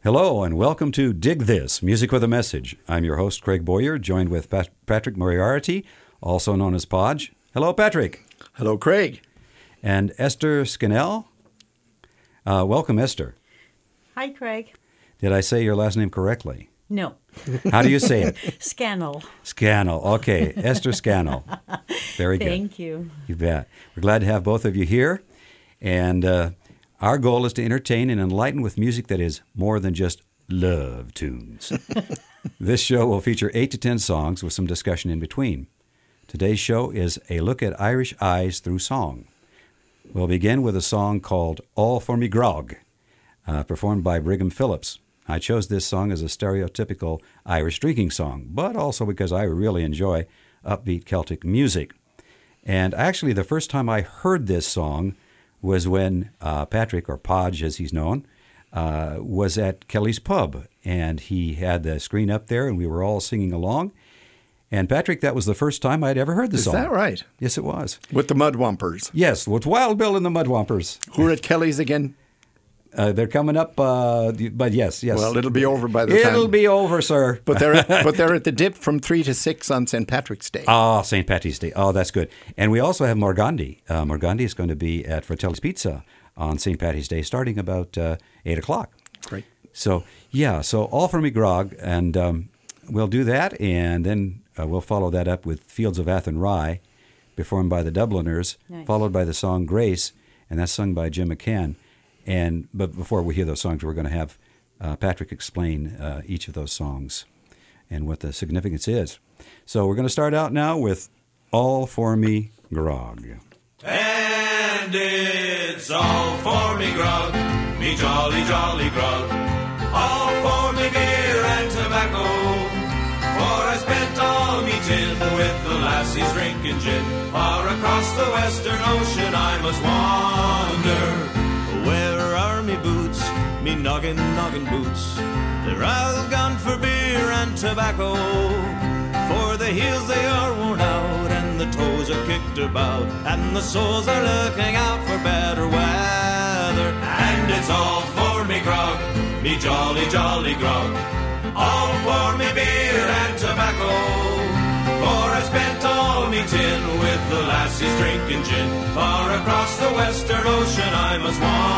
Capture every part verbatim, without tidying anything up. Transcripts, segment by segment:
Hello and welcome to Dig This, Music with a Message. I'm your host, Craig Boyer, joined with Pat- Patrick Moriarty, also known as Podge. Hello, Patrick. Hello, Craig. And Esther Scannell. Uh, welcome, Esther. Hi, Craig. Did I say your last name correctly? No. How do you say it? Scannell. Scannell. Okay, Esther Scannell. Very good. Thank you. You bet. We're glad to have both of you here. And uh, our goal is to entertain and enlighten with music that is more than just love tunes. This show will feature eight to ten songs with some discussion in between. Today's show is a look at Irish eyes through song. We'll begin with a song called All For Me Grog, uh, performed by Brigham Phillips. I chose this song as a stereotypical Irish drinking song, but also because I really enjoy upbeat Celtic music. And actually, the first time I heard this song was when uh, Patrick, or Podge as he's known, uh, was at Kelly's Pub. And he had the screen up there, and we were all singing along. And Patrick, that was the first time I'd ever heard the Is song. that right? Yes, it was. With the Mudwampers. Yes, with Wild Bill and the Mudwampers. Who are at Kelly's again? Uh, they're coming up, uh, but yes, yes. Well, it'll be over by the time. It'll be over, sir. But they're at, but they're at the Dip from three to six on Saint Patrick's Day. Ah, Saint Patty's Day. Oh, that's good. And we also have Morgandi. Uh, Morgandi is going to be at Fratelli's Pizza on Saint Patty's Day, starting about uh, eight o'clock. Great. So, yeah, so All For Me Grog, and um, we'll do that, and then uh, we'll follow that up with Fields of Athen Rye, performed by the Dubliners, Nice. followed by the song Grace, and that's sung by Jim McCann. And but before we hear those songs, we're going to have uh, Patrick explain uh, each of those songs and what the significance is. So we're going to start out now with All For Me Grog. And it's all for me grog, me jolly, jolly grog. All for me beer and tobacco, for I spent all me tin with the lassies drinking gin. Far across the western ocean I must wander. Where are me boots, me noggin, noggin boots? They're all gone for beer and tobacco. For the heels they are worn out, and the toes are kicked about, and the soles are looking out for better weather. And it's all for me grog, me jolly, jolly grog. All for me beer and tobacco. For I spent all me tin with the lassies drinking gin. Far across the western ocean I must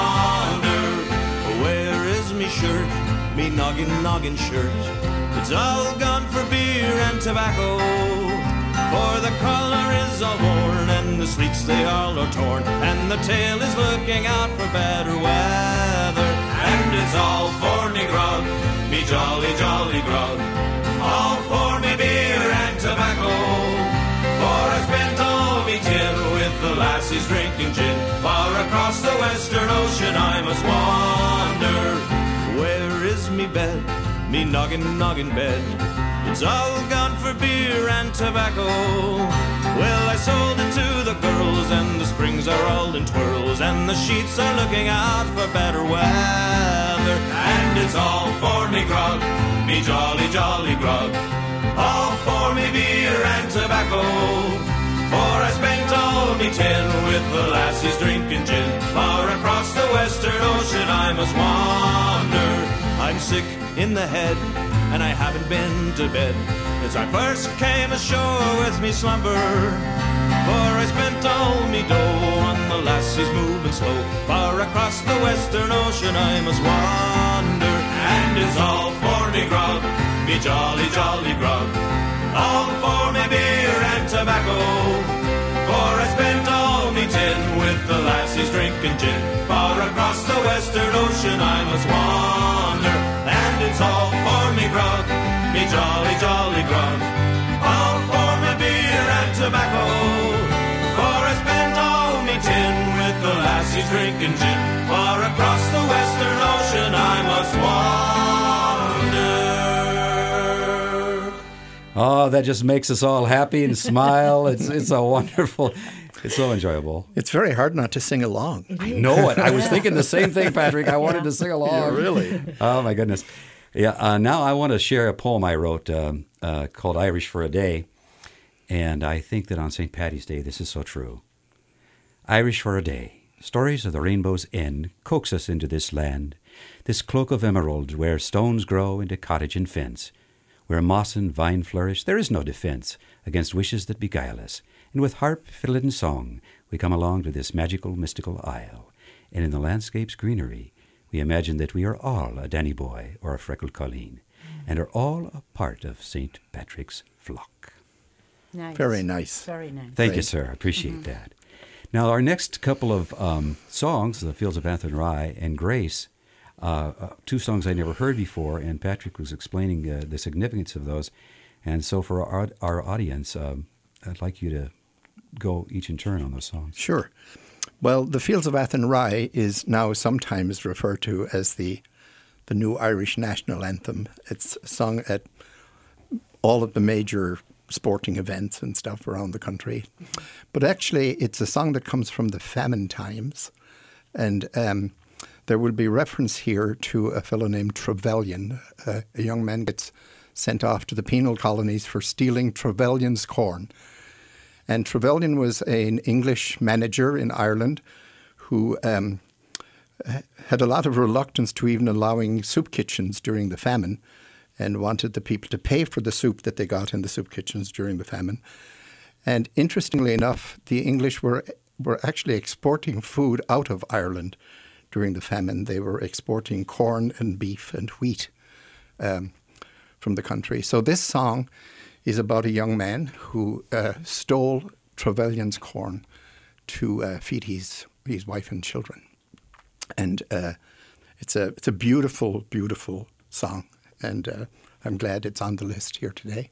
wander. Where is me shirt, me noggin, noggin shirt? It's all gone for beer and tobacco. For the collar is all worn, and the sleeves they all are torn, and the tail is looking out for better weather. And it's all for me grog, me jolly, jolly grog. All for me beer and tobacco. For I spent all me tin with the lassies drinking gin. Far across the western ocean I must wander. Where is me bed, me noggin, noggin bed? It's all gone for beer and tobacco. Well, I sold it to the girls, and the springs are all in twirls, and the sheets are looking out for better weather. And it's all for me grog, me jolly, jolly grog. All for me beer and tobacco. For I spent all me tin with the lassies drinking gin. Far across the western ocean I must wander. I'm sick in the head, and I haven't been to bed since I first came ashore with me slumber. For I spent all me dough on the lassies moving slow. Far across the western ocean I must wander. And it's all for me grog, me jolly, jolly grog. All for me beer and tobacco. For I spent all me tin with the lassies drinking gin. Far across the western ocean I must wander. And it's all for me grog, me jolly, jolly grog. All for me beer and tobacco. For I spent all me tin with the lassies drinking gin. Far across the western ocean I must wander. Oh, that just makes us all happy and smile. It's it's a wonderful, it's so enjoyable. It's very hard not to sing along. I know it. I was thinking the same thing, Patrick. I wanted to sing along. Yeah, really? Oh, my goodness. Yeah, uh, now I want to share a poem I wrote um, uh, called Irish for a Day. And I think that on Saint Patty's Day, this is so true. Irish for a Day. Stories of the rainbow's end coax us into this land. this cloak of emerald, where stones grow into cottage and fence, where moss and vine flourish, there is no defense against wishes that beguile us. And with harp, fiddle, and song, we come along to this magical, mystical isle. And in the landscape's greenery, we imagine that we are all a Danny Boy or a freckled Colleen, and are all a part of Saint Patrick's flock. Nice. Very nice. Very nice. Thank you, Great. sir. I appreciate that. Now, our next couple of um, songs, The Fields of Athenry and Grace, uh, uh, two songs I never heard before, and Patrick was explaining uh, the significance of those. And so for our, our audience, um, I'd like you to go each in turn on those songs. Sure. Well, The Fields of Athenry is now sometimes referred to as the the new Irish national anthem. It's sung at all of the major sporting events and stuff around the country. But actually, it's a song that comes from the famine times. And um, there will be reference here to a fellow named Trevelyan. Uh, a young man gets sent off to the penal colonies for stealing Trevelyan's corn. And Trevelyan was an English manager in Ireland who um, had a lot of reluctance to even allowing soup kitchens during the famine, and wanted the people to pay for the soup that they got in the soup kitchens during the famine. And interestingly enough, the English were were actually exporting food out of Ireland during the famine. They were exporting corn and beef and wheat um, from the country. So this song is about a young man who uh, stole Trevelyan's corn to uh, feed his his wife and children. And uh, it's a it's a beautiful, beautiful song. And uh, I'm glad it's on the list here today.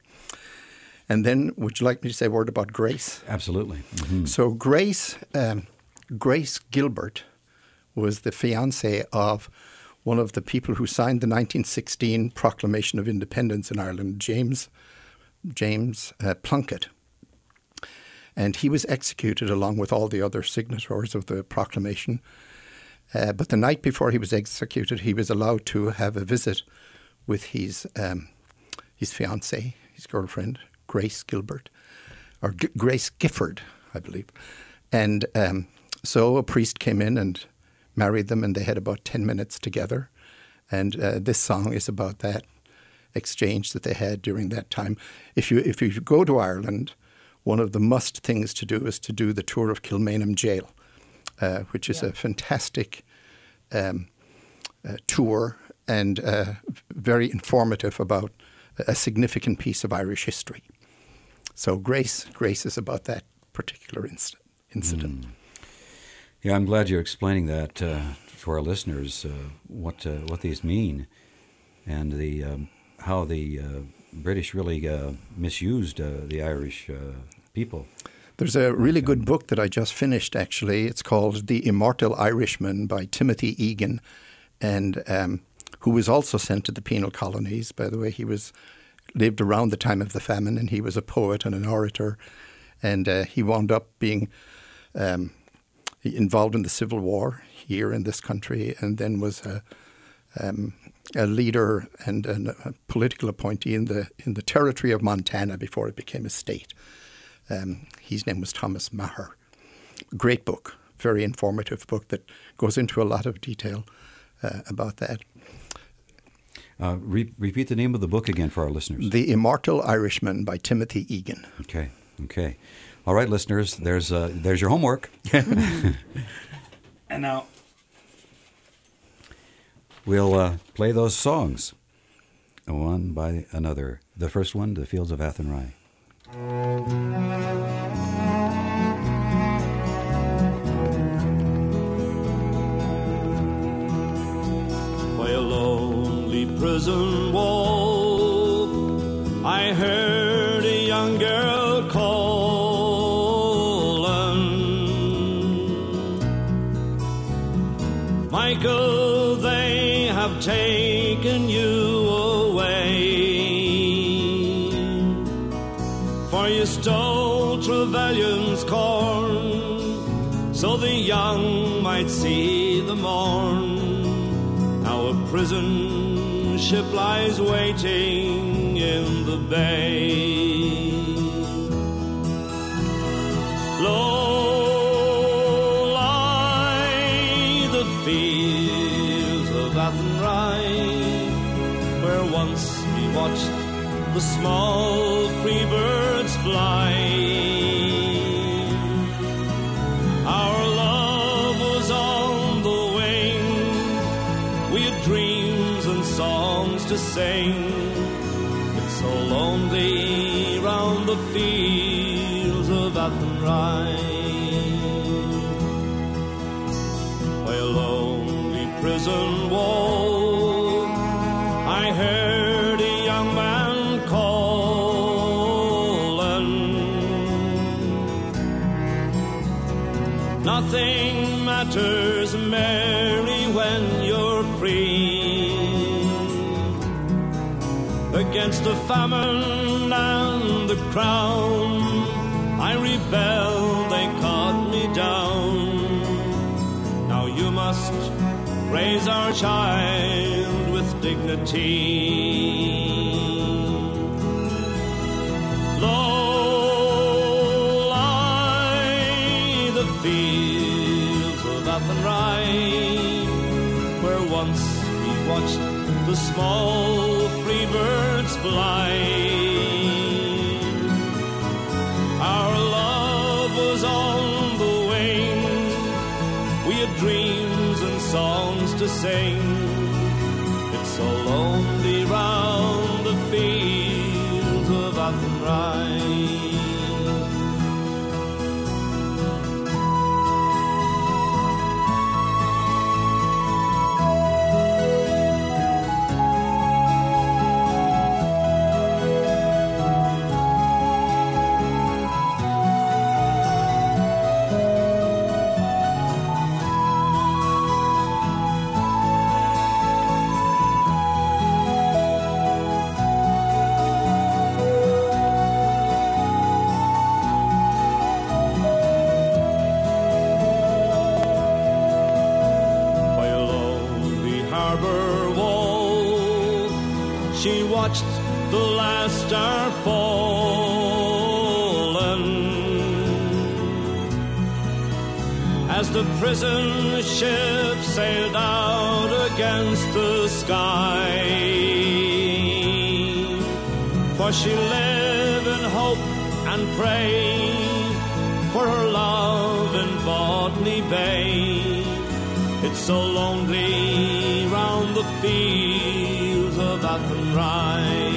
And then, would you like me to say a word about Grace? Absolutely. Mm-hmm. So Grace, um, Grace Gilbert was the fiancée of one of the people who signed the nineteen sixteen Proclamation of Independence in Ireland, James James uh, Plunkett. And he was executed along with all the other signatories of the proclamation. Uh, but the night before he was executed, he was allowed to have a visit with his um, his fiancée, his girlfriend, Grace Gilbert, or G- Grace Gifford, I believe. And um, so a priest came in and married them, and they had about ten minutes together. And uh, this song is about that exchange that they had during that time. If you if you go to Ireland, one of the must things to do is to do the tour of Kilmainham Jail, uh, which is Yeah. a fantastic um, uh, tour and uh, very informative about a significant piece of Irish history. So Grace, Grace is about that particular inc- incident. Mm. Yeah, I'm glad you're explaining that uh, for our listeners, uh, what uh, what these mean, and the um, how the uh, British really uh, misused uh, the Irish uh, people. There's a really good book that I just finished, actually. It's called The Immortal Irishman by Timothy Egan, and um, who was also sent to the penal colonies. By the way, he was lived around the time of the famine, and he was a poet and an orator, and uh, he wound up being um, involved in the Civil War here in this country, and then was a, um, a leader and, and a political appointee in the in the territory of Montana before it became a state. Um, his name was Thomas Maher. Great book, very informative book that goes into a lot of detail uh, about that. Uh, re- repeat the name of the book again for our listeners. The Immortal Irishman by Timothy Egan. Okay, okay. All right, listeners, there's uh, there's your homework. And now we'll uh, play those songs, one by another. The first one, The Fields of Athenry. By a lonely prison wall, I heard a young girl calling. Michael, they have taken you away, for you stole Trevelyan's corn, so the young might see the morn. Now a prison ship lies waiting in the bay. Low lie the fields of Athenry, where once we watched the small free birds fly. Our love was on the wing, we had dreams and songs to sing. It's so lonely round the fields of Athenry. By a lonely prison wall, I heard a young man calling. Nothing matters, Mary, when you're free. Against the famine and the crown, I rebelled, they cut me down. Now you must raise our child with dignity. Low lie the fields of Athenry, where once we watched the small free birds fly. Our love was on the wing, we had dreams and songs to sing. It's so lonely round the fields of Athenry. The last star fallen as the prison ship sailed out against the sky. For she lived in hope and prayed for her love in Botany Bay. It's so lonely round the fields of Athenry.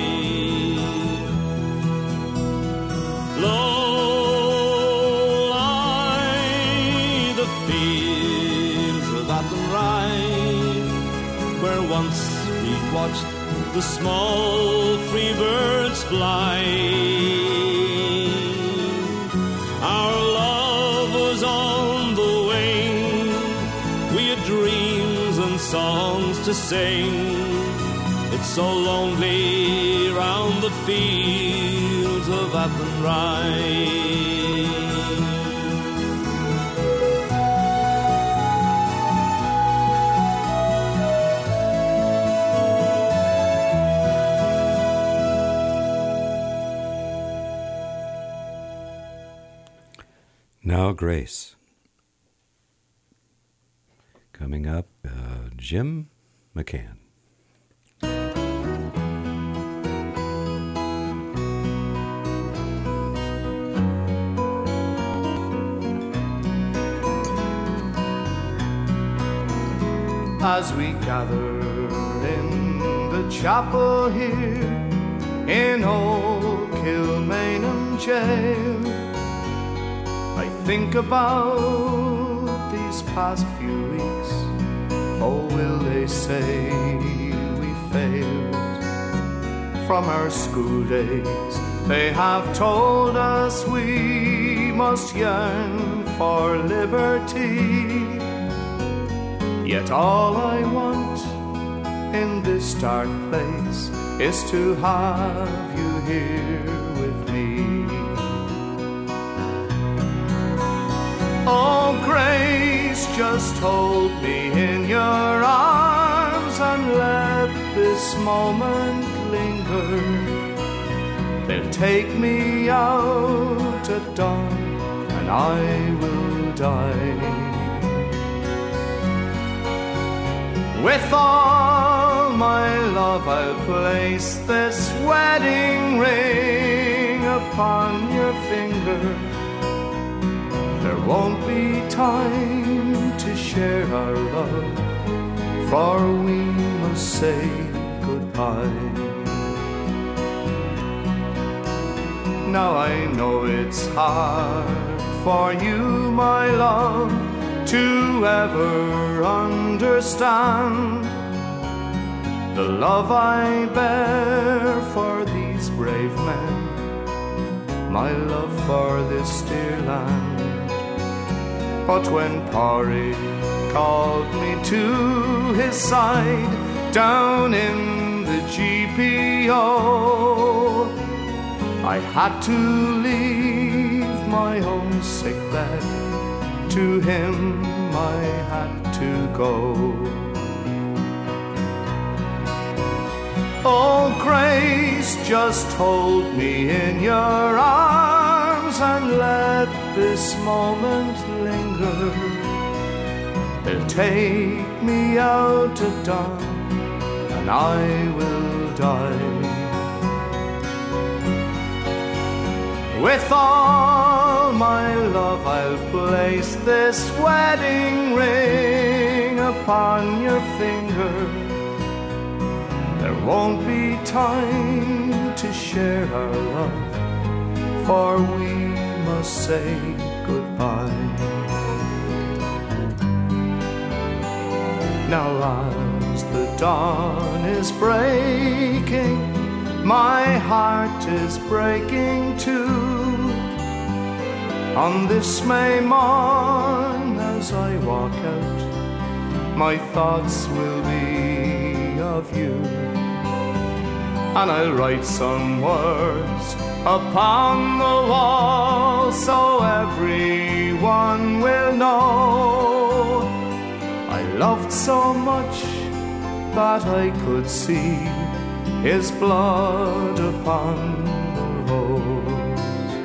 Low lie the fields of Athenry, where once we watched the small free birds fly. Our love was on the wing, we had dreams and songs to sing. It's so lonely round the fields of Athenry. Now Grace. Coming up, uh, Jim McCann. As we gather in the chapel here in old Kilmainham jail, I think about these past few weeks. Oh, will they say we failed from our school days? They have told us we must yearn for liberty. Yet all I want in this dark place is to have you here with me. Oh, Grace, just hold me in your arms and let this moment linger. They'll take me out at dawn and I will die. With all my love, I'll place this wedding ring upon your finger. There won't be time to share our love, for we must say goodbye. Now I know it's hard for you, my love, to ever understand the love I bear for these brave men, my love for this dear land. But when Porrig called me to his side down in the G P O, I had to leave my own sick bed. To him I had to go. Oh, Grace, just hold me in your arms and let this moment linger. They'll take me out at dawn and I will die. With all my love I'll place this wedding ring upon your finger. There won't be time to share our love, for we must say goodbye. Now as the dawn is breaking, my heart is breaking too. On this May morn, as I walk out, my thoughts will be of you. And I'll write some words upon the wall, so everyone will know I loved so much that I could see his blood upon the rose.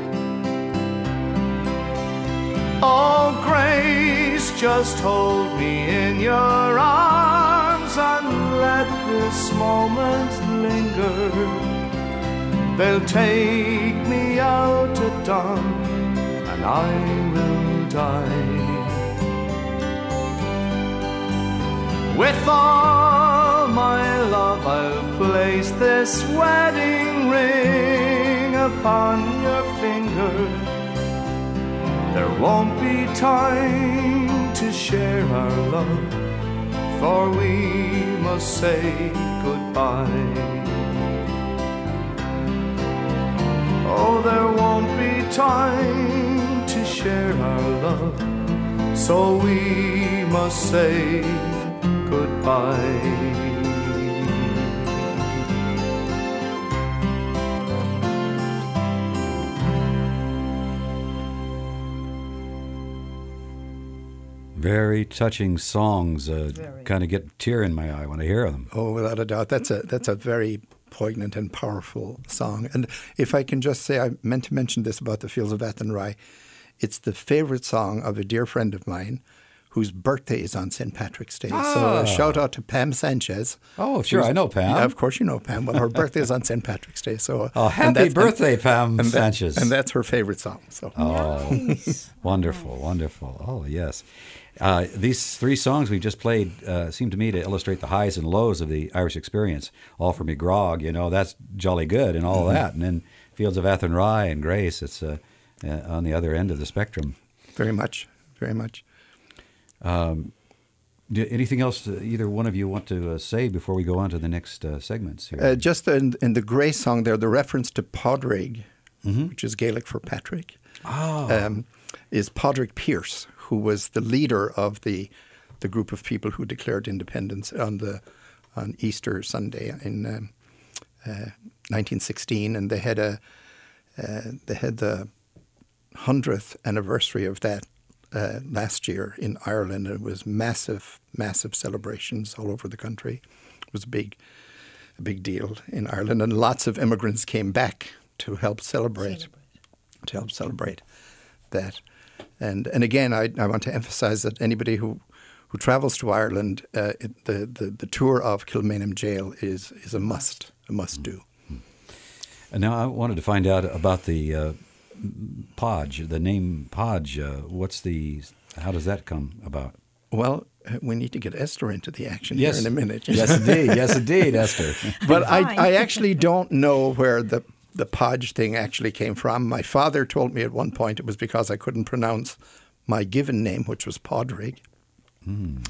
Oh, Grace, just hold me in your arms and let this moment linger. They'll take me out at dawn and I will die. With all my love I'll place this wedding ring upon your finger. There won't be time to share our love, for we must say goodbye. Oh, there won't be time to share our love, so we must say goodbye. Very touching songs. Uh, kind of get a tear in my eye when I hear them. Oh, without a doubt. That's a that's a very poignant and powerful song. And if I can just say, I meant to mention this about the Fields of Athenry. It's the favorite song of a dear friend of mine whose birthday is on Saint Patrick's Day. Ah. So a shout out to Pam Sanchez. Oh, sure, I know Pam. Yeah, of course you know Pam. Well, her birthday is on Saint Patrick's Day. So oh, happy birthday, and, Pam and Sanchez. That, and that's her favorite song. So oh, nice. Wonderful, wonderful. Oh, yes. Uh, these three songs we just played uh, seem to me to illustrate the highs and lows of the Irish experience. All for Me Grog, you know, that's jolly good and all mm-hmm. that. And then Fields of Athenry and Grace, it's uh, uh, on the other end of the spectrum. Very much, very much. Um, do, anything else uh, either one of you want to uh, say before we go on to the next uh, segments here? Uh, just in, in the Grace song there, the reference to Padraig, mm-hmm. which is Gaelic for Patrick, oh. um, is Padraig Pearse, who was the leader of the the group of people who declared independence on the on Easter Sunday in um, uh, nineteen sixteen, and they had a uh, they had the hundredth anniversary of that uh, last year in Ireland. It was massive, massive celebrations all over the country. It was a big, a big deal in Ireland, and lots of immigrants came back to help celebrate, celebrate. to help celebrate that. And and again, I, I want to emphasize that anybody who, who travels to Ireland, uh, it, the, the the tour of Kilmainham Jail is is a must, a must do. And now I wanted to find out about the uh, Podge, the name Podge. Uh, what's the? How does that come about? Well, uh, we need to get Esther into the action Yes. here in a minute. Yes, indeed. Yes, indeed, Esther. But I, Fine. I actually don't know where the the Podge thing actually came from. My father told me at one point it was because I couldn't pronounce my given name, which was Podrick. Mm.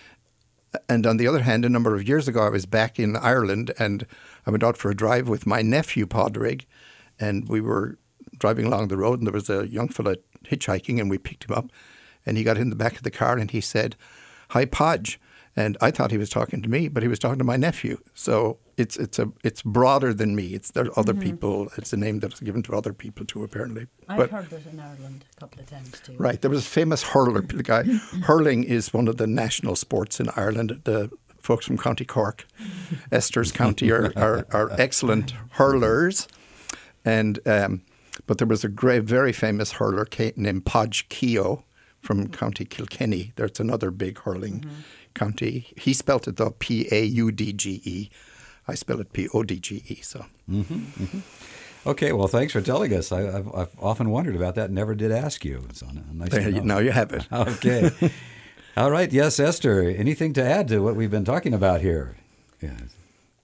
And on the other hand, a number of years ago, I was back in Ireland and I went out for a drive with my nephew, Podrick, and we were driving along the road and there was a young fella hitchhiking and we picked him up and he got in the back of the car and he said, "Hi, Podge." And I thought he was talking to me, but he was talking to my nephew. So it's it's a it's broader than me. It's there are other people. It's a name that's given to other people too, apparently. I've But heard it in Ireland a couple of times too. right, there was a famous hurler the guy. Hurling is one of the national sports in Ireland. The folks from County Cork, Esther's county, are, are are excellent hurlers. And um, but there was a great, very famous hurler named Podge Keogh from County Kilkenny. There's another big hurling mm-hmm. county. He spelt it though P A U D G E. I spell it P O D G E. So. Mm-hmm, mm-hmm. Okay, well, thanks for telling us. I, I've, I've often wondered about that and never did ask you. So nice there, to know. You, now you have it. Okay. All right. Yes, Esther, anything to add to what we've been talking about here? Yes.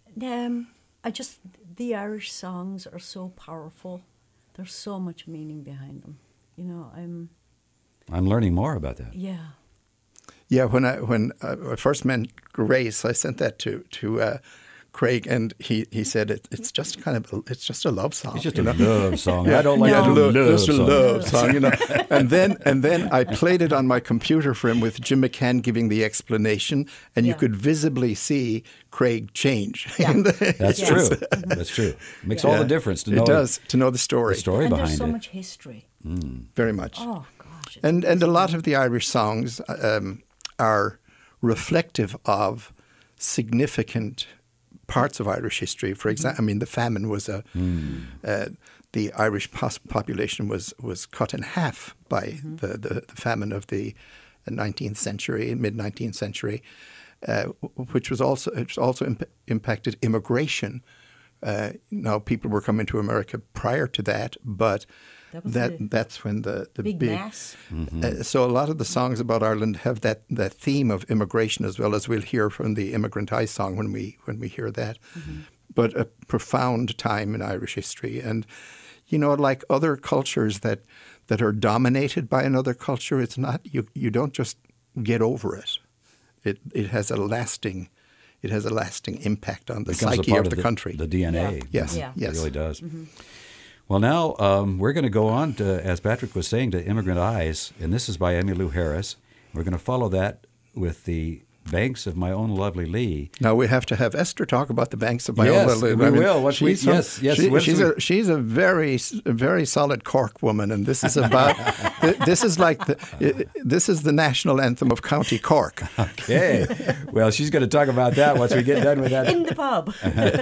Um, I just, the Irish songs are so powerful. There's so much meaning behind them. You know, I'm... I'm learning more about that. Yeah. Yeah, when I when I first met Grace, I sent that to to uh, Craig, and he, he said it, it's just kind of it's just a love song. It's just you a know? love song. Yeah, I don't like yeah, to love, love just a songs. love song, you know. And then and then I played it on my computer for him with Jim McCann giving the explanation, and you Yeah. could visibly see Craig change. Yeah. That's Yeah. true. That's true. Makes Yeah. all the difference to know It does to know the story. the story And behind there's so it. much history. Very much. Oh, gosh. it's And and a amazing. lot of the Irish songs um, are reflective of significant parts of Irish history. For example, I mean, the famine was a uh, the Irish pos- population was was cut in half by the, the, the famine of the nineteenth century, mid nineteenth century, uh, which was also which also imp- impacted immigration. Uh, now, people were coming to America prior to that, but That was that the that's when the, the big big mass. uh, so a lot of the songs about Ireland have that, that theme of immigration, as well as we'll hear from the Immigrant Eye song when we when we hear that. Mm-hmm. But a profound time in Irish history, and you know, like other cultures that that are dominated by another culture, it's not you. You don't just get over it. It it has a lasting, it has a lasting impact on the Becomes a psyche part of the, the country. The D N A. Yeah. Yes, Yeah. yes, It really does. Well, now um, we're going to go on to, as Patrick was saying, to Immigrant Eyes, and this is by Emmylou Harris. We're going to follow that with the Banks of My Own Lovely Lee. Now we have to have Esther talk about the Banks of My Yes, Own Lovely we I mean, will. What we- she's some- yes, yes, she- once she's we- a she's a very a very solid Cork woman, and this is about th- this is like the i- this is the national anthem of County Cork. Okay. Well, she's going to talk about that once we get done with that. In the pub.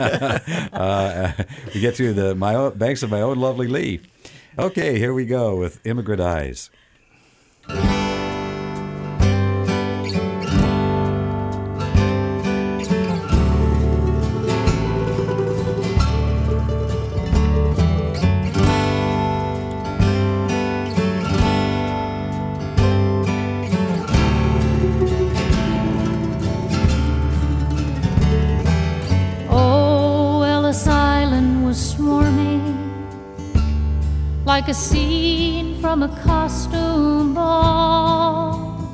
uh, we get through the my own, Banks of My Own Lovely Lee. Okay, here we go with Immigrant Eyes. Oh, Ellis Island was swarming like a scene from a costume ball,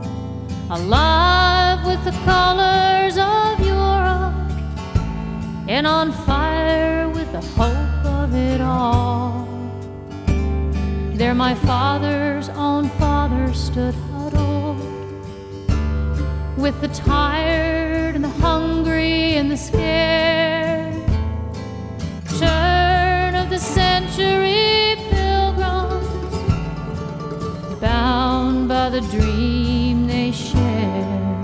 alive with the colors of Europe and on fire with the hope of it all. There my father's own father stood huddled with the tired and the hungry and the scared. Turn of the century pilgrims, bound by the dream they shared.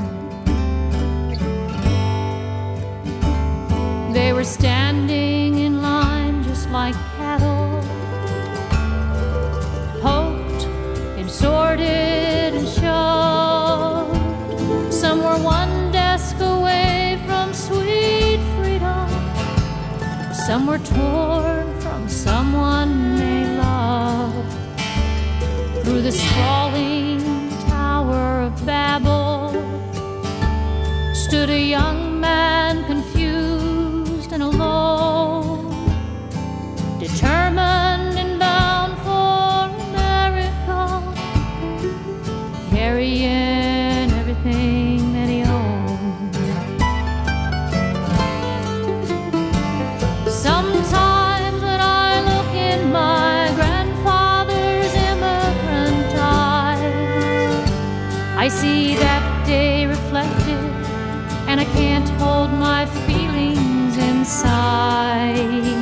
They were standing in line just like cattle, poked and sorted and shoved. Some were torn from someone they loved. Through the sprawling Tower of Babel stood a young man, confused and alone, determined and bound for America, carrying everything that he owned. Sometimes when I look in my grandfather's immigrant eyes, I see that day reflected, and I can't hold my feelings inside.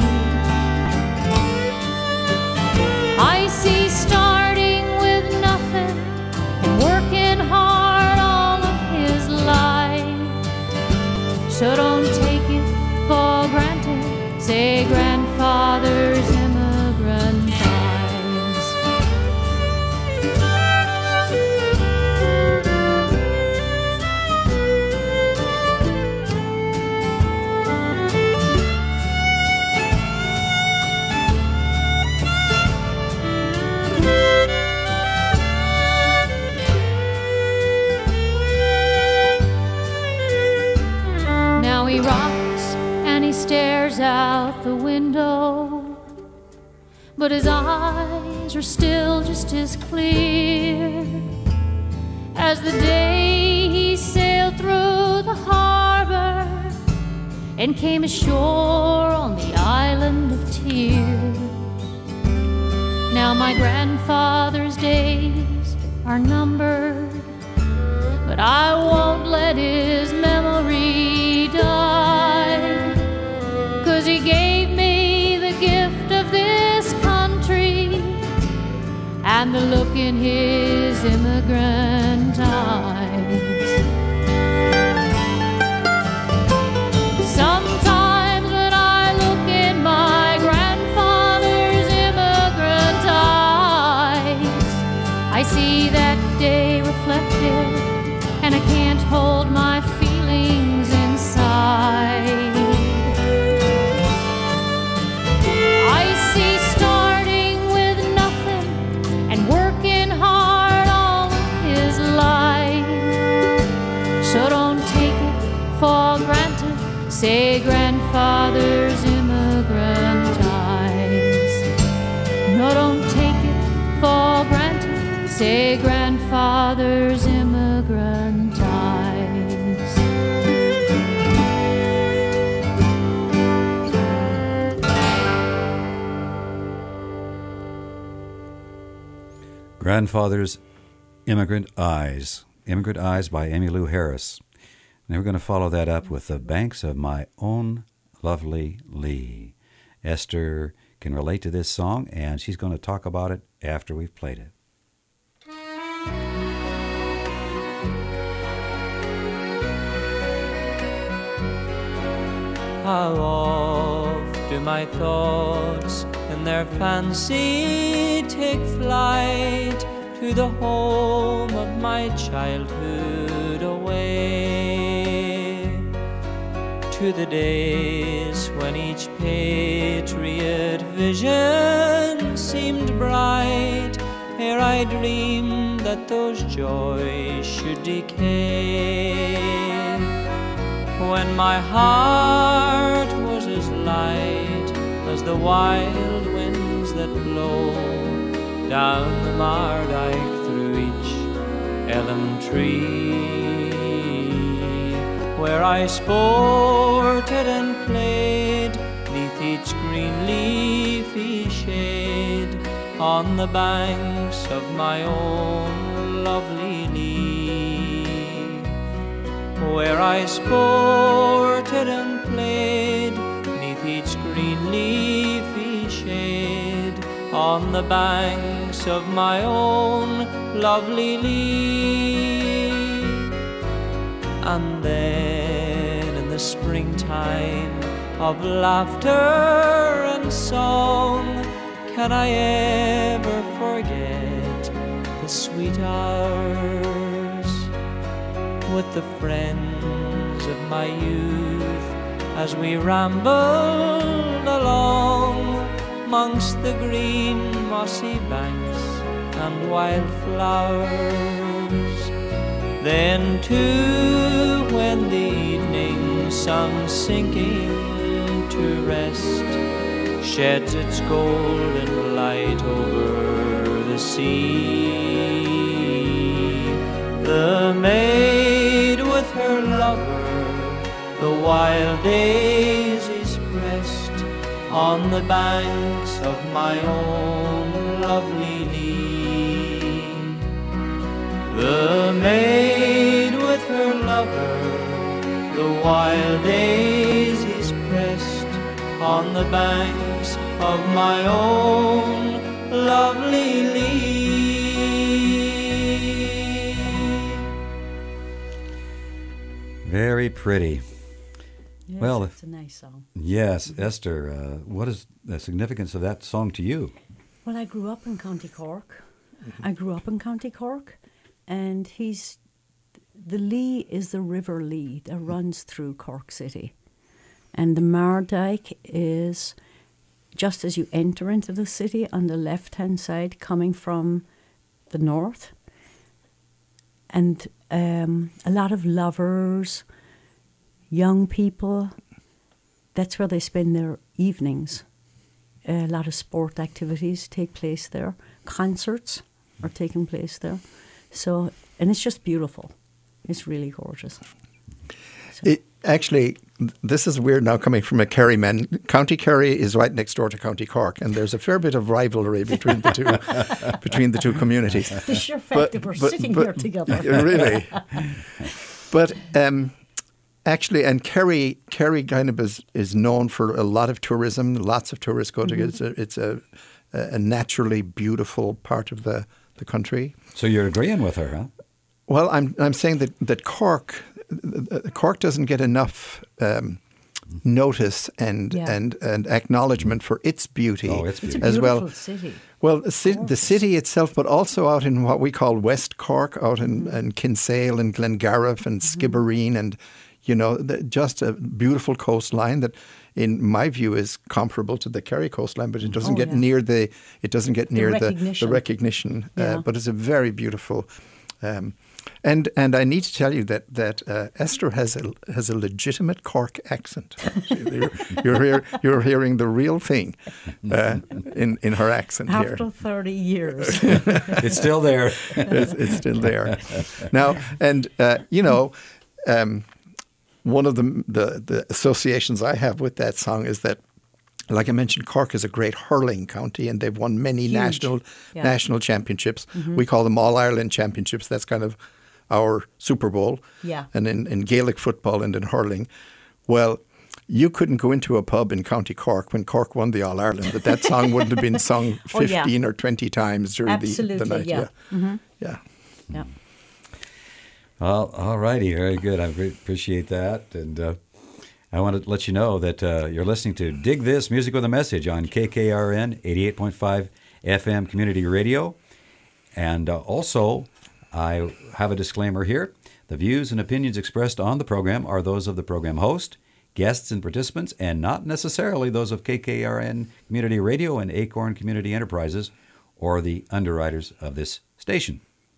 I see starting with nothing and working hard all of his life. So don't take it for granted, say grandfather's immigrant eyes. Now he rocks and he stares out the window, but his eyes are still just as clear as the day he sailed through the harbor and came ashore on the island of tears. Now my grandfather's days are numbered, but I won't let his memory die, 'cause he gave me the gift of this country and the look in his immigrant eyes. Sometimes when I look in my grandfather's immigrant eyes, I see that day reflected, and I can't hold my feelings inside. I see starting with nothing and working hard all of his life. So don't take it for granted, say grandfather's immigrant eyes. No, don't take it for granted, say grandfather's immigrant eyes. Grandfather's Immigrant Eyes. Immigrant Eyes by Emmylou Harris. And we're going to follow that up with The Banks of My Own Lovely Lee. Esther can relate to this song, and she's going to talk about it after we've played it. How oft do my thoughts in their fancy take flight to the home of my childhood away, to the days when each patriot vision seemed bright, ere I dreamed that those joys should decay. When my heart was as light as the wild winds that blow down the Mardyke through each elm tree, where I sported and played neath each green leafy shade on the banks of my own lovely Lee, where I sported and played neath each green leafy shade on the banks of my own lovely Lee. And then in the springtime of laughter and song, can I ever forget the sweet hours with the friends of my youth as we rambled along amongst the green mossy banks and wildflowers. Then too, when the evening sun sinking to rest sheds its golden light over the sea, the maid with her lover, the wild daisies pressed on the banks of my own lovely lea. The maid with her lover, the wild daisies pressed on the banks of my own lovely lea. Very pretty. Yes, Well, it's a nice song. Yes, Esther, uh, what is the significance of that song to you? Well, I grew up in County Cork. I grew up in County Cork, and he's the Lee is the River Lee that runs through Cork City, and the Mardyke is just as you enter into the city on the left-hand side, coming from the north, and um, a lot of lovers, young people. That's where they spend their evenings. A lot of sport activities take place there. Concerts are taking place there. So, and it's just beautiful. It's really gorgeous. So. It, actually, this is weird now coming from a Kerry man. County Kerry is right next door to County Cork, and there's a fair bit of rivalry between the two between the two communities. The sheer fact But- that we're but- sitting but- here together. Really. But um, actually, and Kerry, Kerry kind of is, is known for a lot of tourism. Lots of tourists go to it. It's a, it's a, a naturally beautiful part of the, the country. So you're agreeing with her, huh? Well, I'm I'm saying that, that Cork, uh, Cork doesn't get enough um, notice and, Yeah. and and acknowledgement for its beauty, Oh, it's It's a as beautiful well. city. Well, the, ci- the Gorgeous. city itself, but also out in what we call West Cork, out in, in Kinsale and Glengariff and Skibbereen, and you know, the, just a beautiful coastline that, in my view, is comparable to the Kerry coastline, but it doesn't Oh, get yeah. near the it doesn't get near the the recognition. recognition. Yeah. Uh, but it's a very beautiful. Um, and and I need to tell you that that uh, Esther has a has a legitimate Cork accent. you're you're, hear, you're hearing the real thing uh, in in her accent here. After thirty years. It's still there. it's, it's still there. Now, and uh, you know, um, one of the, the the associations I have with that song is that, like I mentioned, Cork is a great hurling county, and they've won many Huge. national Yeah. national championships. We call them All Ireland Championships. That's kind of our Super Bowl. Yeah. And in, in Gaelic football and in hurling, well, you couldn't go into a pub in County Cork when Cork won the All Ireland that that song wouldn't have been sung Oh, yeah. fifteen or twenty times during the, the Absolutely, night. yeah. Mm-hmm. Yeah. Yeah. Well, all righty. Very good. I re- appreciate that. And uh, I want to let you know that uh, you're listening to Dig This Music with a Message on K K R N eighty-eight point five F M Community Radio. And uh, also, I have a disclaimer here. The views and opinions expressed on the program are those of the program host, guests, and participants, and not necessarily those of K K R N Community Radio and Acorn Community Enterprises or the underwriters of this station.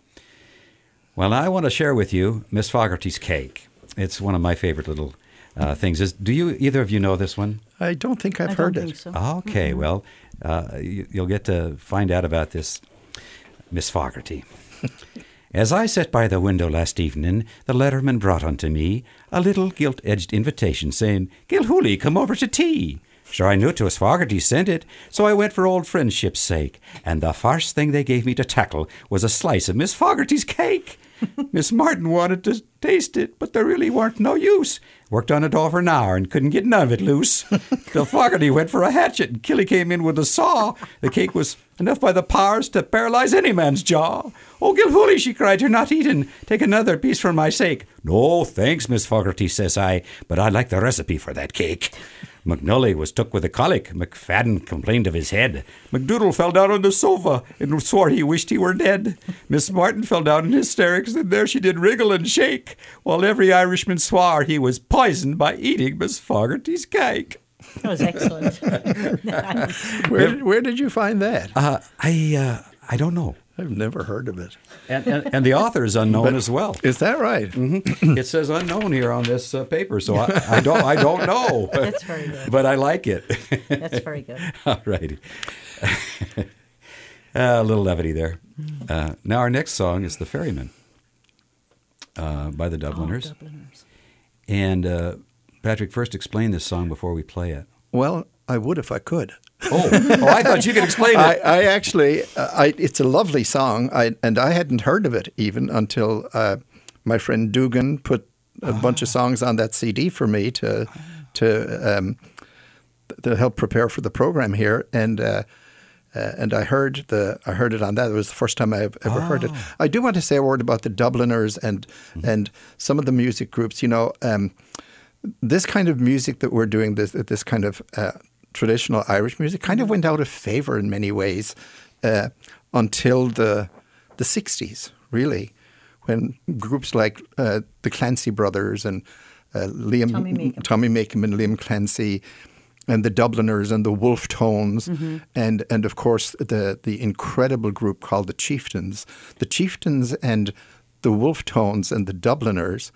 Well, I want to share with you Miss Fogarty's cake. It's one of my favorite little uh, things. Is, do you either of you know this one? I don't think I've I heard don't it. think so. Okay, well, uh, you, you'll get to find out about this, Miss Fogarty. As I sat by the window last evening, the letterman brought unto me a little gilt-edged invitation saying, "Gilhooly, come over to tea." Sure, I knew 'twas Fogarty sent it, so I went for old friendship's sake, and the first thing they gave me to tackle was a slice of Miss Fogarty's cake. Miss Martin wanted to taste it, but there really weren't no use. Worked on it all for an hour and couldn't get none of it loose. Till Fogarty went for a hatchet and Killy came in with a saw. The cake was enough by the powers to paralyze any man's jaw. "Oh, Gilhooly," she cried, "you're not eating. Take another piece for my sake." "No, thanks, Miss Fogarty," says I, "but I'd like the recipe for that cake." McNully was took with a colic. McFadden complained of his head. McDoodle fell down on the sofa and swore he wished he were dead. Miss Martin fell down in hysterics, and there she did wriggle and shake, while every Irishman swore he was poisoned by eating Miss Fogarty's cake. That was excellent. Nice. Where, where did you find that? Uh, I uh, I don't know. I've never heard of it. And, and, and the author is unknown But as well. Is that right? Mm-hmm. It says unknown here on this uh, paper, so I, I don't I don't know. That's very good. But I like it. That's very good. All righty. A little levity there. Uh, now our next song is "The Ferryman" uh, by the Dubliners. Oh, Dubliners. And uh, Patrick, first explain this song before we play it. Well, I would if I could. Oh, oh I thought you could explain it. I, I actually, uh, I, it's a lovely song, I, and I hadn't heard of it even until uh, my friend Dugan put a oh. bunch of songs on that C D for me to to um, to help prepare for the program here, and uh, uh, and I heard the I heard it on that. It was the first time I've ever oh. heard it. I do want to say a word about the Dubliners and mm-hmm. and some of the music groups. You know, um, this kind of music that we're doing, this this kind of uh, traditional Irish music kind of went out of favor in many ways uh, until the the sixties, really, when groups like uh, the Clancy Brothers and uh, Liam Tommy Makem. Tommy Makem and Liam Clancy and the Dubliners and the Wolf Tones mm-hmm. and and of course the the incredible group called the Chieftains. The Chieftains and the Wolf Tones and the Dubliners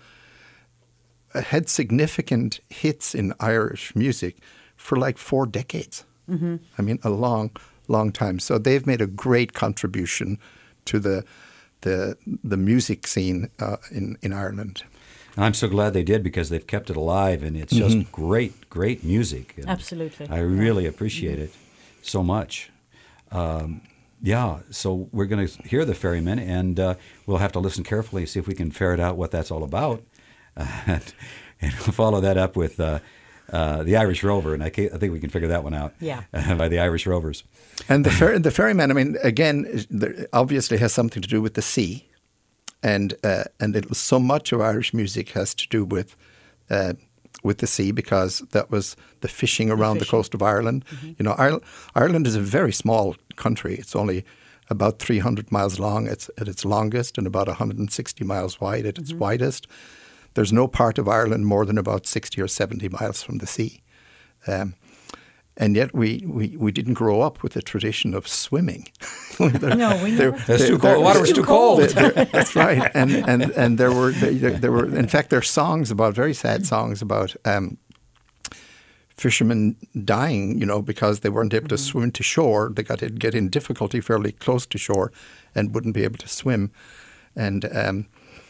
had significant hits in Irish music for like four decades. Mm-hmm. I mean, a long, long time. So they've made a great contribution to the the the music scene uh, in in Ireland. And I'm so glad they did, because they've kept it alive, and it's just mm-hmm. great, great music. And absolutely. I really appreciate it so much. Um, yeah, so we're going to hear the Ferryman, and uh, we'll have to listen carefully, see if we can ferret out what that's all about, uh, and, and we'll follow that up with. Uh, Uh, the Irish Rover, and I, I think we can figure that one out. Yeah, uh, by the Irish Rovers. And the fer- the Ferryman, I mean, again, there obviously has something to do with the sea, and uh, and it, so much of Irish music has to do with uh, with the sea, because that was the fishing around the, fishing. the coast of Ireland. Mm-hmm. You know, Ireland, Ireland is a very small country. It's only about three hundred miles long. It's at its longest, and about one hundred sixty miles wide at its mm-hmm. widest. There's no part of Ireland more than about sixty or seventy miles from the sea. Um, and yet we, we, we didn't grow up with the tradition of swimming. no, we never. That's too cold. Water was too cold. That's right. And and and there were there, there were in fact there are songs about very sad songs about um, fishermen dying, you know, because they weren't able to mm-hmm. swim to shore. They got to get in difficulty fairly close to shore and wouldn't be able to swim. And um,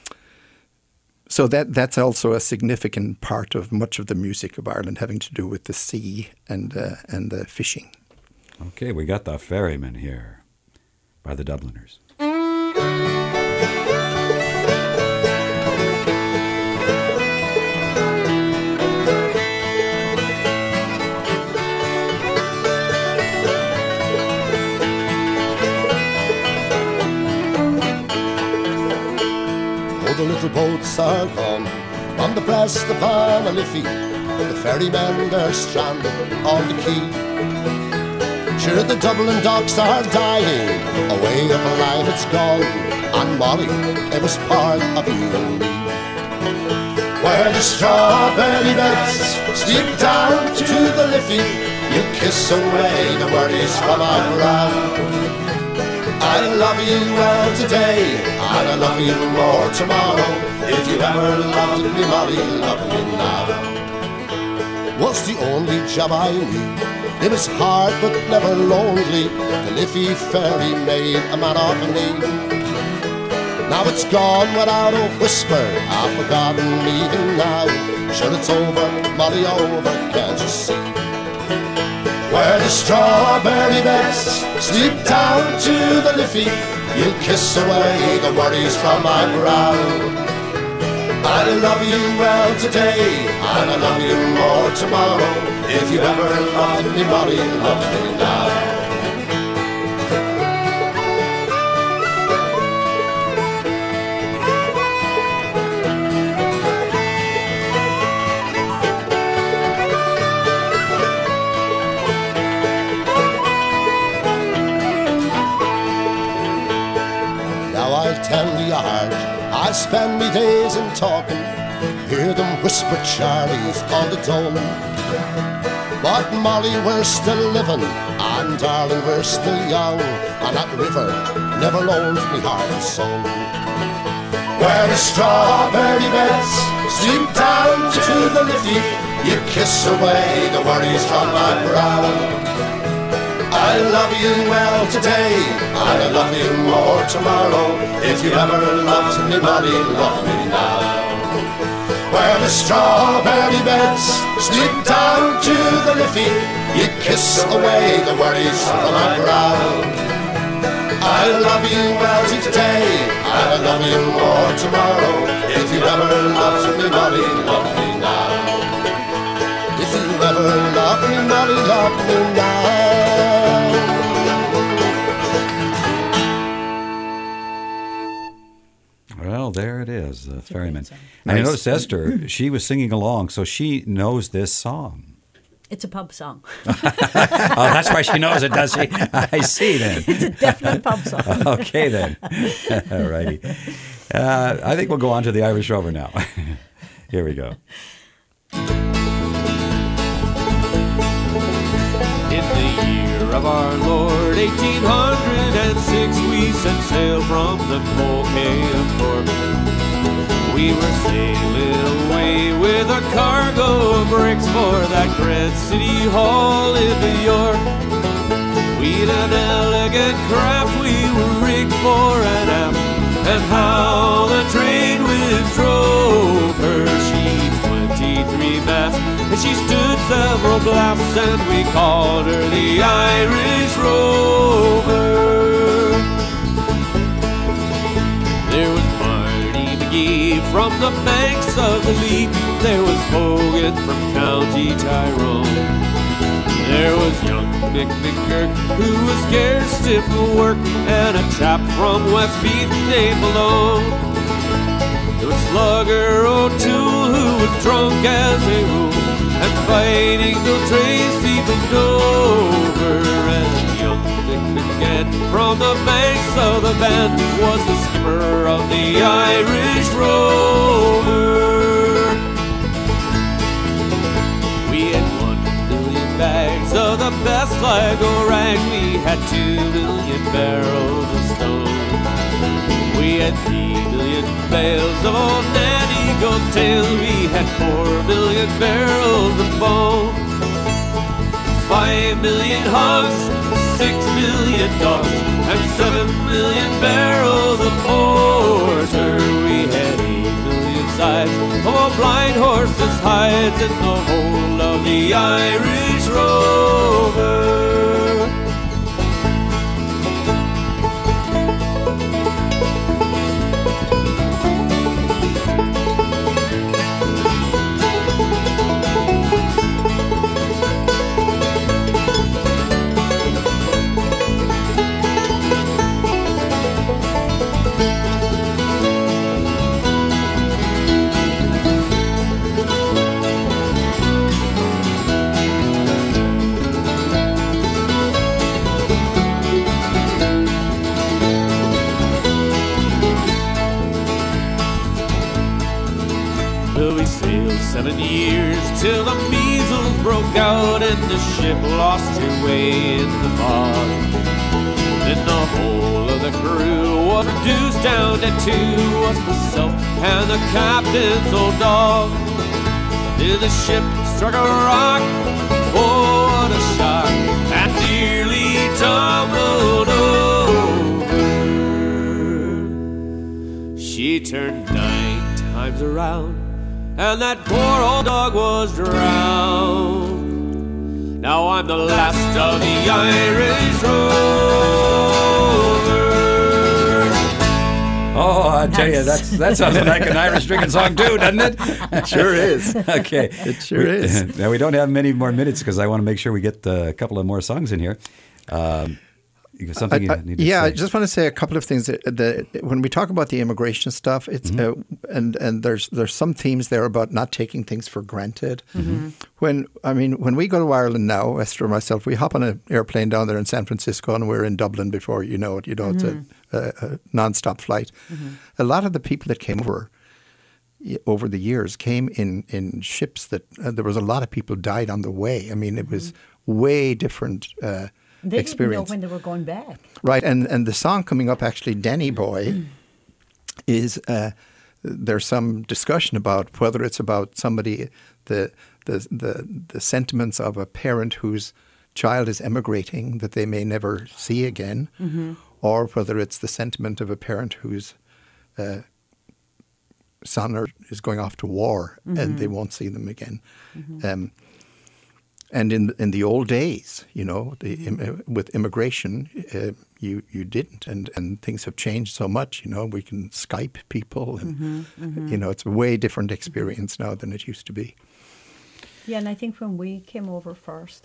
So that that's also a significant part of much of the music of Ireland, having to do with the sea and uh, and the fishing. Okay, we got the Ferryman here by the Dubliners. The little boats are gone on the breast of Anna Liffey. The ferrymen, they're stranded on the quay. Sure, the Dublin docks are dying, a way of life it's gone. And Molly, it was part of you and me. Where the strawberry beds sweep down to the Liffey, you kiss away the worries from my brow. I love you well today, and I love you more tomorrow. If you ever loved me, Molly, love me now. Was the only job I knew. It was hard but never lonely. The Liffey ferry made a man of me. Now it's gone without a whisper, I've forgotten even now. Sure it's over, Molly, over, can't you see? Where the strawberry beds sleep down to the Liffey, you'll kiss away the worries from my brow. I love you well today, and I love you more tomorrow. If you ever loved me, Molly, love me now. I spend me days in talking, hear them whisper Charlie's on the dome. But Molly, we're still living, and darling, we're still young, and that river never loaned me heart and soul. Where the strawberry beds sleep down to the Liffey, you kiss away the worries from my brow. I love you well today, and I love you more tomorrow. If you ever loved me, Molly, love me now. Where the strawberry beds sleep down to the Liffey, you kiss away the worries from my brow. I love you well today, and I love you more tomorrow. If you ever loved me, Molly, love me now. If you ever loved me, Molly, love me now. Well, there it is, the Ferryman. song. And I Nice. noticed Esther, she was singing along, so she knows this song. It's a pub song. Oh, that's why she knows it, does she? I see then. It's a definite pub song. Okay then. All righty. Uh, I think we'll go on to the Irish Rover now. Here we go. In the year of our Lord, eighteen hundred six, we set sail from the Cold Bay of Cork. We were sailing away with a cargo of bricks for that grand city hall in New York. We'd an elegant craft, we were rigged fore and aft, and how the trade winds drove her. She twenty-three masts, and she stood several blasts, and we called her the Irish Rover. There was Marty McGee from the banks of the Lee, there was Hogan from County Tyrone, there was young Mick McGurk, who was scared stiff for work, and a chap from Westmeath named Malone. There was Slugger O'Toole, who was drunk as a rule, and fighting Bill Tracy from Dover, and young Dick McGann from the banks of the Bann was the skipper of the Irish Rover. We had one million bags of the best Sligo rags, we had two million barrels of stone, we had three million bales of old Nanny Goat's tail, we had four million barrels of bone, five million hogs, six million dogs, and seven million barrels of porter. We had eight million sides of old blind horses' hides in the whole of the Irish Rover. Seven years till the measles broke out and the ship lost her way in the fog. Then the whole of the crew was reduced down to two, was myself and the captain's old dog. Then the ship struck a rock, oh what a shock, and nearly tumbled over. She turned nine times around, and that poor old dog was drowned. Now I'm the last of the Irish Rovers. Oh, I tell you, that's that sounds like an Irish drinking song too, doesn't it? It sure is. Okay. It sure We- is. Now, we don't have many more minutes because I want to make sure we get uh, a couple of more songs in here. Um, you got something I- you I- need to yeah, say? I just want to say a couple of things. That, that when we talk about the immigration stuff, it's Mm-hmm. uh, and and there's there's some themes there about not taking things for granted. Mm-hmm. When I mean, when we go to Ireland now, Esther and myself, we hop on an airplane down there in San Francisco, and we're in Dublin before you know it. You know, it's a, uh, a non-stop flight. Mm-hmm. A lot of the people that came over over the years came in, in ships that uh, there was a lot of people died on the way. I mean, it mm-hmm. was way different uh, they experience. They didn't know when they were going back. Right, and, and the song coming up, actually, Danny Boy, mm. is uh, there's some discussion about whether it's about somebody, the, the the the sentiments of a parent whose child is emigrating that they may never see again, mm-hmm. or whether it's the sentiment of a parent whose uh, son or is going off to war mm-hmm. and they won't see them again. Mm-hmm. Um, and in in the old days, you know, the, mm-hmm. im, with immigration, uh, you you didn't, and, and things have changed so much. You know, we can Skype people, and mm-hmm. Mm-hmm. you know, it's a way different experience now than it used to be. Yeah, and I think when we came over first,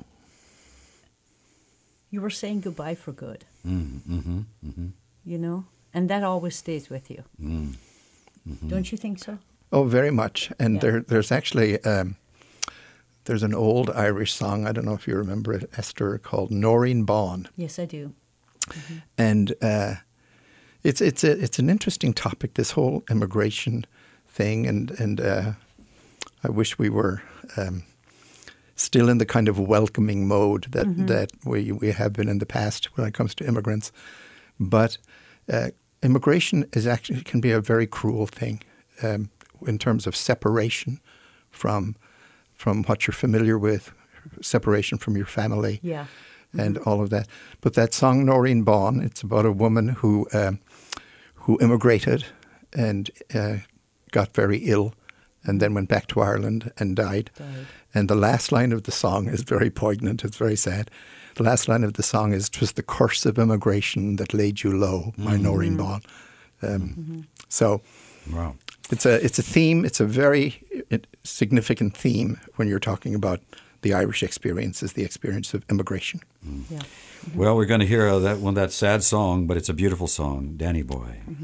you were saying goodbye for good. Mm-hmm. Mm-hmm. You know, and that always stays with you. Mm-hmm. Don't you think so? Oh, very much. And yeah. there, there's actually um, there's an old Irish song. I don't know if you remember it, Esther, called Noreen Bawn. Yes, I do. Mm-hmm. And uh, it's it's a it's an interesting topic, this whole immigration thing, and and uh, I wish we were um, still in the kind of welcoming mode that mm-hmm. that we we have been in the past when it comes to immigrants, but. Uh, Immigration is actually can be a very cruel thing um, in terms of separation from from what you're familiar with, separation from your family, yeah. and mm-hmm. all of that. But that song Noreen Bawn, it's about a woman who um, who immigrated and uh, got very ill, and then went back to Ireland and died. died. And the last line of the song is very poignant. It's very sad. The last line of the song is, "'Twas the curse of immigration that laid you low," by mm-hmm. Noreen Bawn. Um, mm-hmm. So wow. it's a it's a theme. It's a very significant theme when you're talking about the Irish experience, is the experience of immigration. Mm. Yeah. Mm-hmm. Well, we're going to hear uh, that one, that sad song, but it's a beautiful song, Danny Boy. Mm-hmm.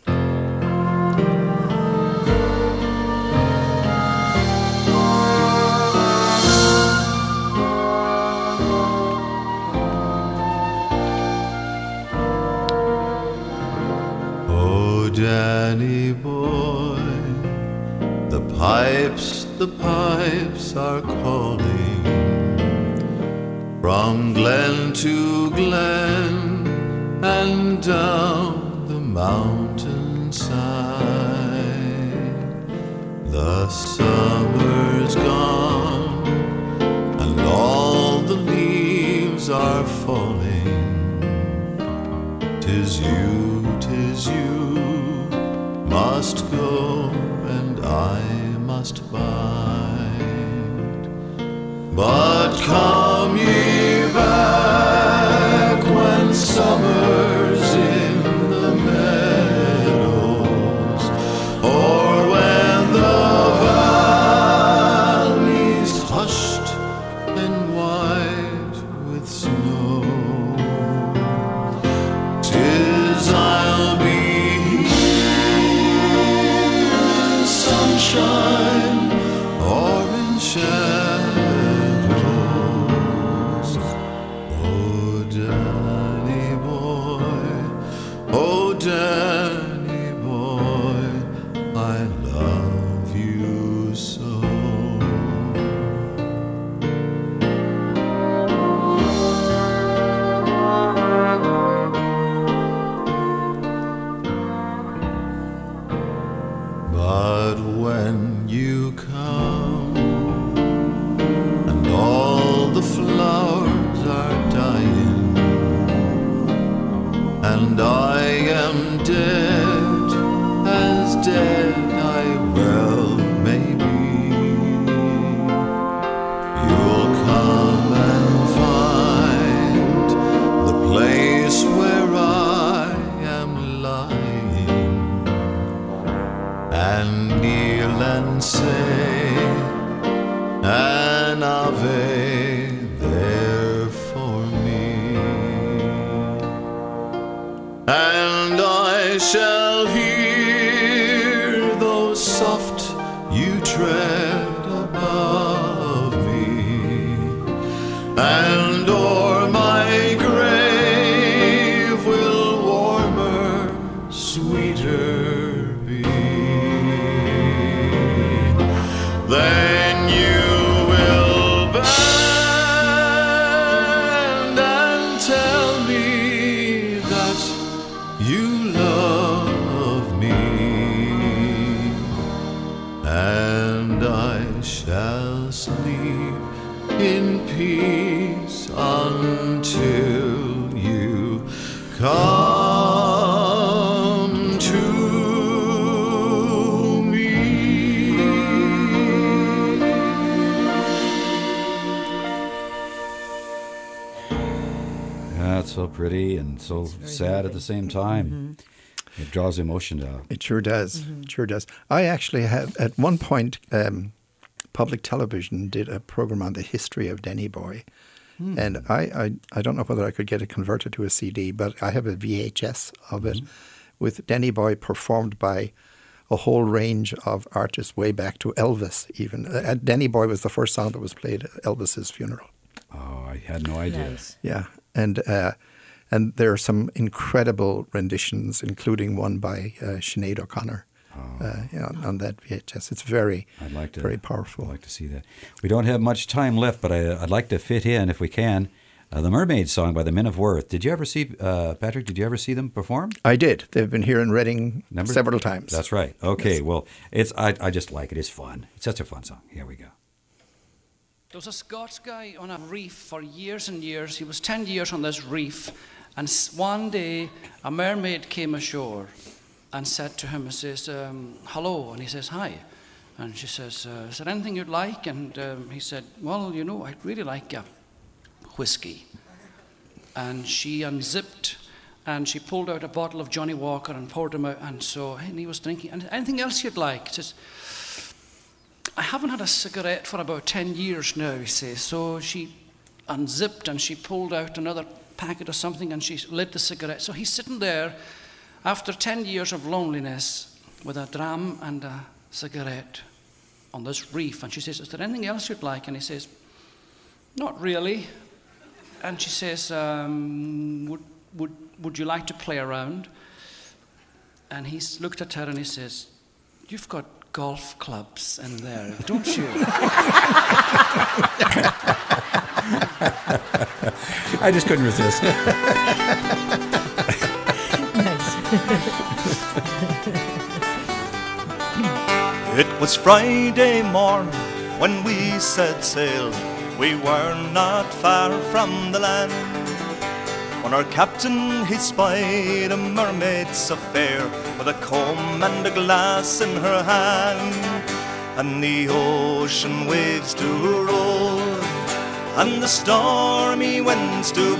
Danny boy, the pipes, the pipes are calling from glen to glen and down the mountainside. The summer's gone and all the leaves are falling. 'Tis you, 'tis you must go and I must bide. But come ye back when summer's in the meadows, or when the valley's hushed and white with snow. 'Tis I'll be sunshine or in shadows. Oh, Danny boy, oh, Danny boy, I love you so. But when you come and all the flowers are dying and I am dead, as dead I well may be, you'll come and find the place where I am lying and kneel and say an Ave there for me, and I shall hear those soft you tread above me, and o'er my grave will warm in peace until you come to me. That's so pretty and so sad at the same time. Mm-hmm. It draws emotion down. It sure does. Mm-hmm. It sure does. I actually have, at one point, um, public television did a program on the history of Denny Boy. Mm. And I, I, I don't know whether I could get it converted to a C D, but I have a V H S of it mm-hmm. with Denny Boy performed by a whole range of artists way back to Elvis even. Uh, Denny Boy was the first song that was played at Elvis's funeral. Oh, I had no idea. Nice. Yeah. And uh, and there are some incredible renditions, including one by uh, Sinead O'Connor. Oh. Uh, you know, on that V H S. It's very, I'd like to, very powerful. I'd like to see that. We don't have much time left, but I, I'd like to fit in, if we can, uh, the Mermaid song by the Men of Worth. Did you ever see, uh, Patrick, did you ever see them perform? I did. They've been here in Reading Number? several times. That's right. Okay, yes. well, it's I, I just like it. It's fun. It's such a fun song. Here we go. There was a Scots guy on a reef for years and years. He was ten years on this reef, and one day a mermaid came ashore and said to him, he says, um, hello, and he says, hi. And she says, uh, is there anything you'd like? And um, he said, well, you know, I'd really like a whiskey. And she unzipped, and she pulled out a bottle of Johnny Walker and poured him out, and so, and he was drinking, and anything else you'd like? He says, I haven't had a cigarette for about ten years now, he says. So she unzipped, and she pulled out another packet or something, and she lit the cigarette. So he's sitting there, after ten years of loneliness, with a dram and a cigarette on this reef, and she says, is there anything else you'd like? And he says, not really. And she says, um, would, would, would you like to play around? And he looked at her and he says, you've got golf clubs in there, don't you? I just couldn't resist. It was Friday morn when we set sail. We were not far from the land, when our captain he spied a mermaid so fair, with a comb and a glass in her hand. And the ocean waves do roll, and the stormy winds do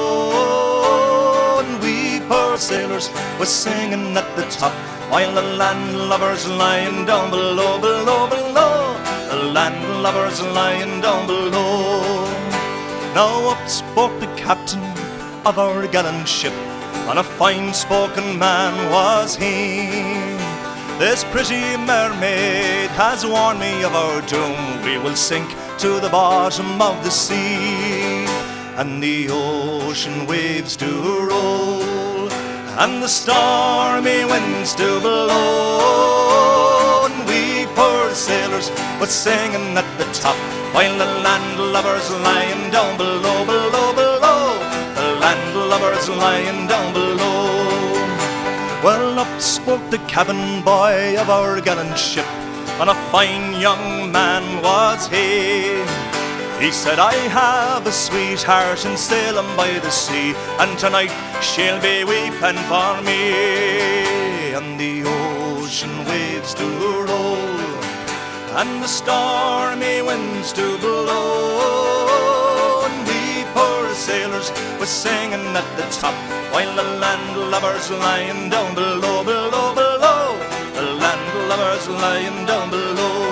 blow, and we poor sailors was singing at the top, while the landlubbers lying down below, below, below. The landlubbers lying down below. Now up spoke the captain of our gallant ship, and a fine-spoken man was he. This pretty mermaid has warned me of our doom. We will sink to the bottom of the sea, and the ocean waves do roll, and the stormy winds do blow, and we poor sailors was singing at the top, while the landlubbers lying down below, below, below. The landlubbers lying down below. Well, up spoke the cabin boy of our gallant ship, and a fine young man was he. He said, I have a sweetheart in Salem by the sea, and tonight she'll be weeping for me. And the ocean waves do roll, and the stormy winds do blow, and we poor sailors was singing at the top, while the landlubbers lying down below, below, below. The landlubbers lying down below.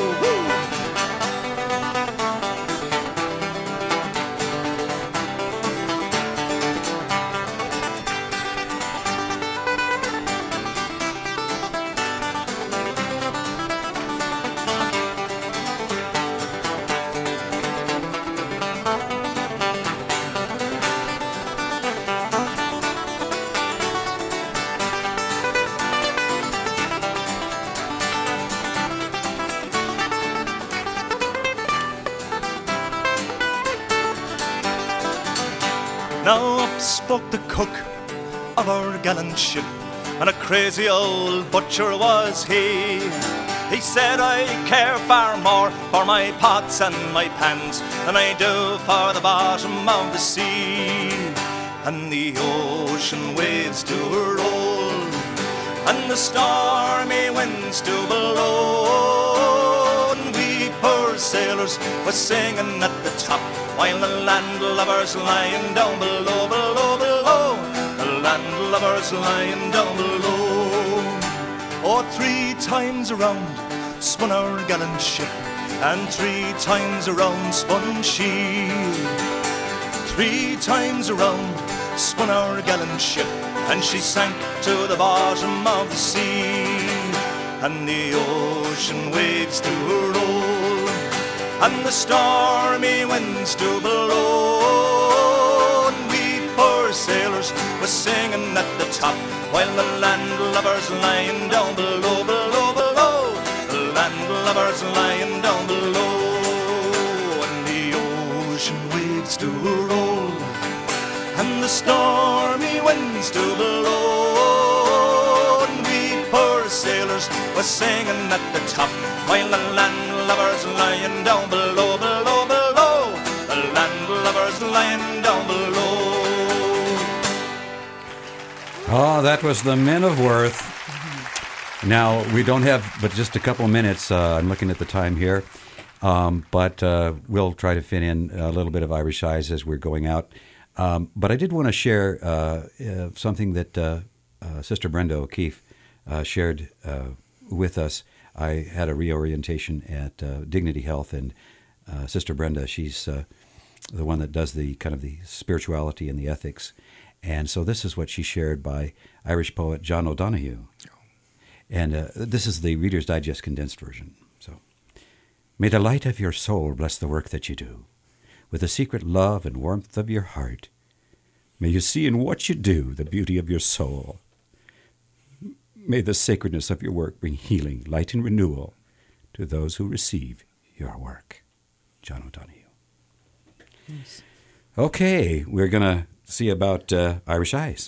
Now up spoke the cook of our gallant ship, and a crazy old butcher was he. He said, I care far more for my pots and my pans than I do for the bottom of the sea. And the ocean waves do roll, and the stormy winds do blow, and we poor sailors were singing at the top, while the landlubbers lying down below, below, below. The landlubbers lying down below. Oh, three times around spun our gallant ship, and three times around spun she. Three times around spun our gallant ship, and she sank to the bottom of the sea. And the ocean waves do roll, and the stormy winds do blow, and we poor sailors were singing at the top, while the landlubbers lying down below, below, below. The landlubbers lying down below. And the ocean waves do roll, and the stormy winds do blow, and we poor sailors were singing at the top, while the landlubbers lying down below, below, below. The landlubbers lying down below. Oh, that was the Men of Worth. Now, we don't have but just a couple of minutes. Uh, I'm looking at the time here. Um, but uh, we'll try to fit in a little bit of Irish Eyes as we're going out. Um, but I did want to share uh, uh, something that uh, uh, Sister Brenda O'Keefe uh, shared uh, with us. I had a reorientation at uh, Dignity Health, and uh, Sister Brenda, she's uh, the one that does the kind of the spirituality and the ethics. And so this is what she shared by Irish poet John O'Donoghue. And uh, this is the Reader's Digest condensed version. So, may the light of your soul bless the work that you do. With the secret love and warmth of your heart, may you see in what you do the beauty of your soul. May the sacredness of your work bring healing, light, and renewal to those who receive your work. John O'Donoghue. Yes. Okay, we're going to see about uh, Irish Eyes.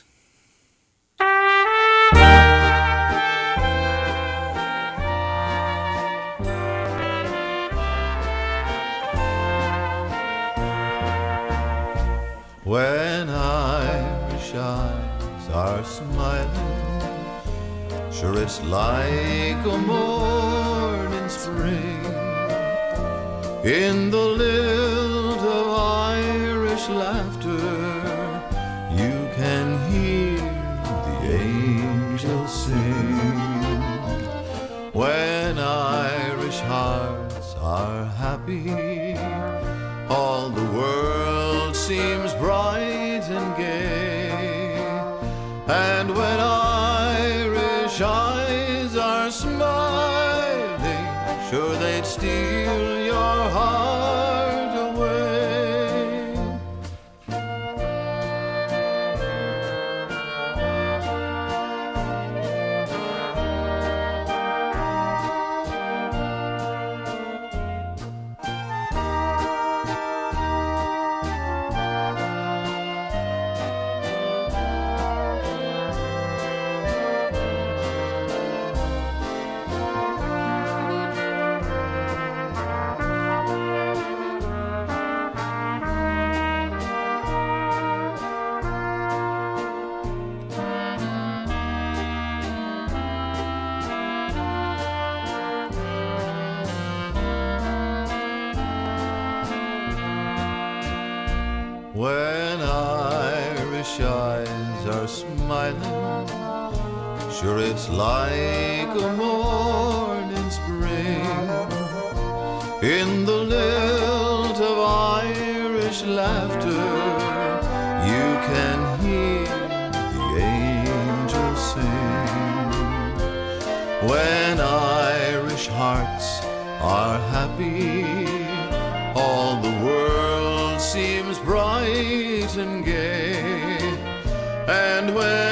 When Irish eyes are smiling, sure it's like a morning spring. In the lilt of Irish laughter, you can hear the angels sing. When Irish hearts are happy, all the world seems bright and gay. And when Irish eyes are smiling, sure they'd steal your heart away. When Irish eyes are smiling, sure it's like a morning spring. In the lilt of Irish laughter, you can hear the angels sing. When Irish hearts are happy, all the world seems bright and gay. And when